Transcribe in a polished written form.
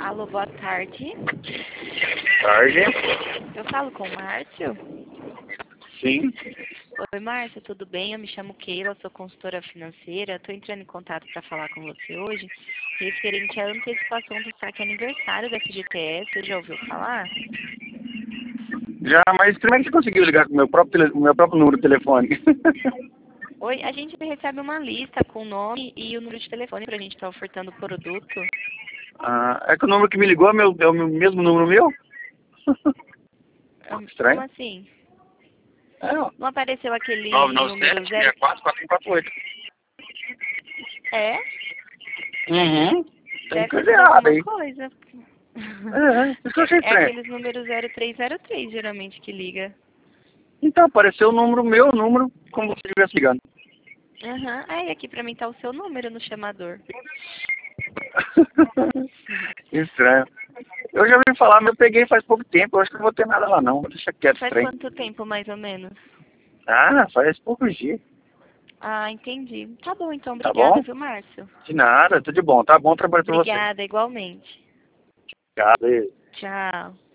Alô, boa tarde. Tarde. Eu falo com o Márcio? Sim. Oi, Márcio, tudo bem? Eu me chamo Keila, sou consultora financeira. Estou entrando em contato para falar com você hoje referente à antecipação do saque aniversário da FGTS. Você já ouviu falar? Já, mas como é que você conseguiu ligar com o meu próprio número de telefone? Oi, a gente recebe uma lista com o nome e o número de telefone para a gente estar ofertando o produto. É que o número que me ligou é o mesmo número meu? Como Estranho. assim? É, ó. Não apareceu aquele número 997 zero? 64 4148. É? Uhum. Tem Deve ter coisa sido errada alguma aí. coisa. Isso que eu achei É estranho. aqueles números 0303 geralmente que liga. Então, apareceu o número meu, o número, como se estivesse ligando. Aham. Aí aqui pra mim tá o seu número no chamador. Estranho. Eu já ouvi falar, mas eu peguei faz pouco tempo. Eu acho que não vou ter nada lá não. Deixa quieto, Faz estranho. quanto tempo, mais ou menos? Faz poucos dias. Ah, entendi. Tá bom, então. Tá Obrigada, bom? viu, Márcio? De nada, tudo de bom. Tá bom trabalhar pra você. Obrigada, igualmente. Obrigado. Tchau.